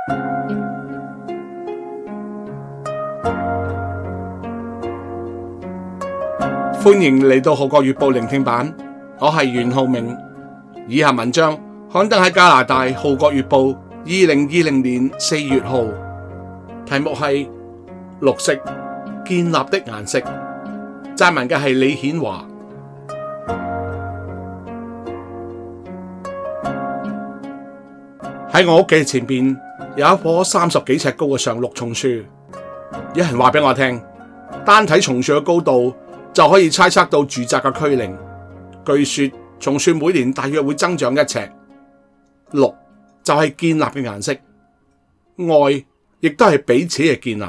歡迎嚟到《號角月報》聆聽版，我係袁浩明。以下文章刊登喺加拿大《號角月報》2020年4月號，題目係綠色建立的顏色，撰文嘅係李顯華。喺我屋企前邊有一棵30幾尺高嘅常綠松樹，有人話俾我聽，單睇松樹嘅高度就可以猜測到住宅嘅區齡。據說松樹每年大約會增長1尺。綠就係建立嘅顏色，愛亦都係彼此嘅建立。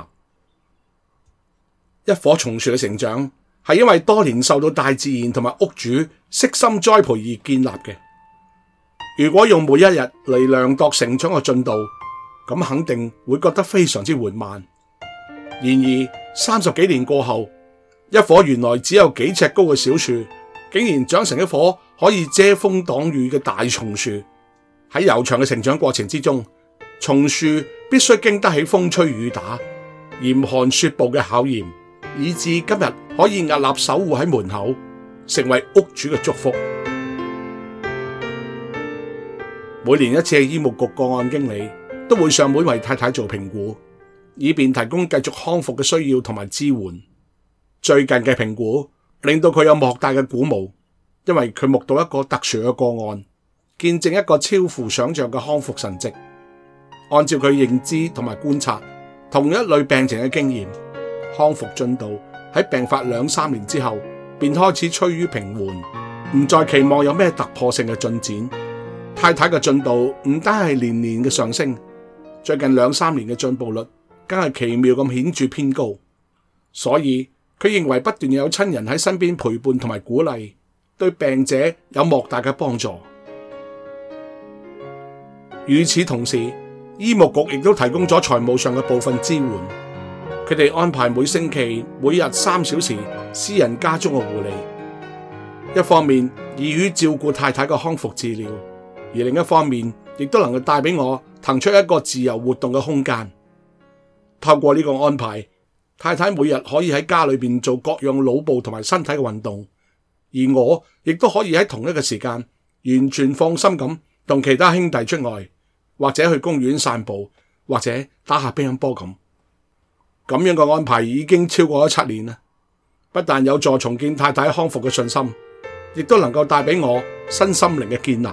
一棵松樹嘅成長係因為多年受到大自然同埋屋主悉心栽培而建立嘅。如果用每一日嚟量度成長嘅進度，咁肯定會覺得非常之緩慢。然而30幾年過後，一棵原來只有幾尺高嘅小樹，竟然長成一棵可以遮風擋雨嘅大松樹。喺悠長嘅成長過程之中，松樹必須經得起風吹雨打、嚴寒雪暴嘅考驗，以致今日可以屹立守護喺門口，成為屋主嘅祝福。每年一次嘅醫務局個案經理都會上門為太太做評估，以便提供繼續康復嘅需要同埋支援。最近嘅評估令到佢有莫大嘅鼓舞，因為佢目睹一個特殊嘅個案，見證一個超乎想象嘅康復神蹟。按照佢認知同埋觀察同一類病情嘅經驗，康復進度喺病發2-3年之後便開始趨於平緩，唔再期望有咩突破性嘅進展。太太嘅進度唔單係年年嘅上升，最近2-3年嘅進步率更係奇妙咁顯著偏高。所以佢認為不斷有親人喺身邊陪伴同埋鼓勵，對病者有莫大嘅幫助。與此同時，醫務局亦都提供咗財務上嘅部分支援。佢哋安排每星期每日3小時私人家中嘅護理，一方面易於照顧太太嘅康復治療，而另一方面亦都能夠帶俾我騰出一個自由活動嘅空間。透過呢個安排，太太每日可以喺家裏邊做各樣腦部同埋身體嘅運動，而我亦都可以喺同一個時間完全放心咁同其他兄弟出外，或者去公園散步，或者打下乒乓波咁。咁樣嘅安排已經超過咗7年啦，不但有助重建太太康復嘅信心，亦都能夠帶俾我身心靈嘅建立。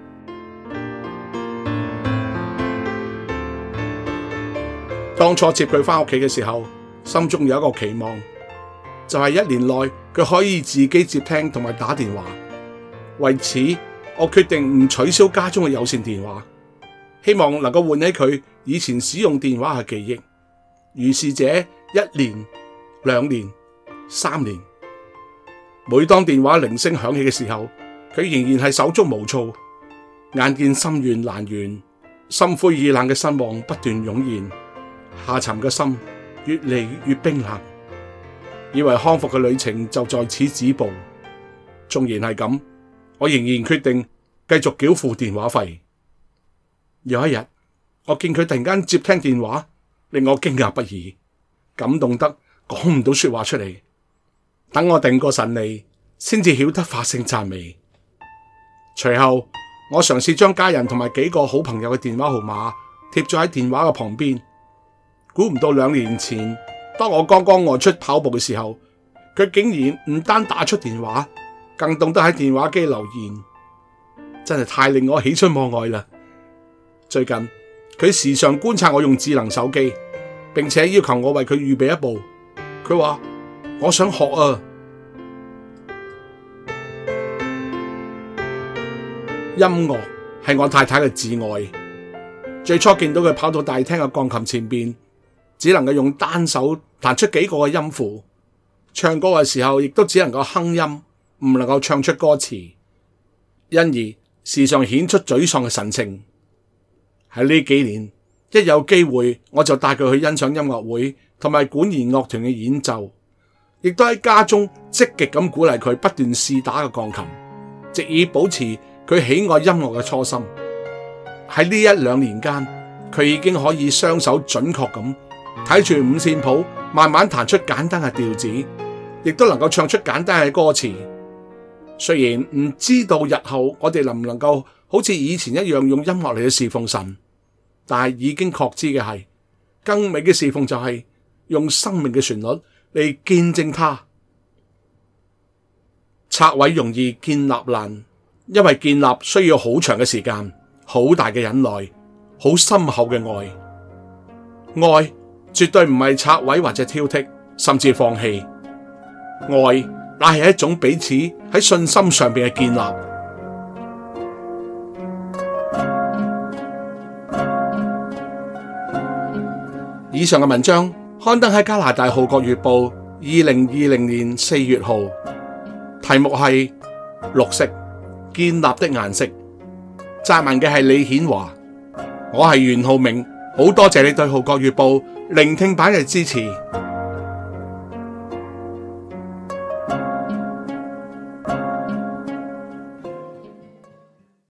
當初接佢返屋企嘅時候，心中有一個期望，就係1年內佢可以自己接聽同埋打電話。為此，我決定唔取消家中嘅有線電話，希望能夠喚起佢以前使用電話嘅記憶。如是者1年、2年、3年，每當電話鈴聲響起嘅時候，佢仍然係手足無措，眼見心願難圓，心灰意冷嘅失望不斷湧現，下沉嘅心越嚟越冰冷，以為康復嘅旅程就在此止步。縱然係咁，我仍然決定繼續繳付電話費。有一日，我見佢突然間接聽電話，令我驚訝不已，感動得講唔到說話出嚟。等我定過神嚟，先至曉得發聲讚美。隨後，我嘗試將家人同埋幾個好朋友嘅電話號碼貼咗喺電話嘅旁邊。估唔到2年前，當我剛剛外出跑步嘅時候，佢竟然唔單打出電話，更懂得喺電話機留言，真係太令我喜出望外啦！最近佢時常觀察我用智能手機，並且要求我為佢預備一部。佢話：我想學啊！音樂係我太太嘅至愛。最初見到佢跑到大廳嘅鋼琴前邊，只能夠用單手彈出幾個嘅音符，唱歌嘅時候亦都只能夠哼音，唔能夠唱出歌詞，因而時常顯出沮喪嘅神情。喺呢幾年，一有機會我就帶佢去欣賞音樂會同埋管弦樂團嘅演奏，亦都喺家中積極咁鼓勵佢不斷試打嘅鋼琴，藉以保持佢喜愛音樂嘅初心。喺呢1-2年間， 佢已經可以雙手準確咁睇住五線譜，慢慢彈出簡單嘅調子，亦都能夠唱出簡單嘅歌詞。雖然唔知道日後我哋能唔能夠好似以前一樣用音樂嚟去侍奉神，但係已經確知嘅係，更美嘅侍奉就係用生命嘅旋律嚟見證他。拆毀容易，建立難，因為建立需要好長嘅時間，好大嘅忍耐，好深厚嘅愛。愛絕對唔係拆毀或者挑剔，甚至放棄。愛乃係一種彼此喺信心上邊嘅建立。以上嘅文章刊登喺加拿大《號角月報》2020年4月號，題目係綠色建立的顏色。撰文嘅係李顯華，我係袁浩明，好多謝你對《號角月報》聆聽版嘅支持。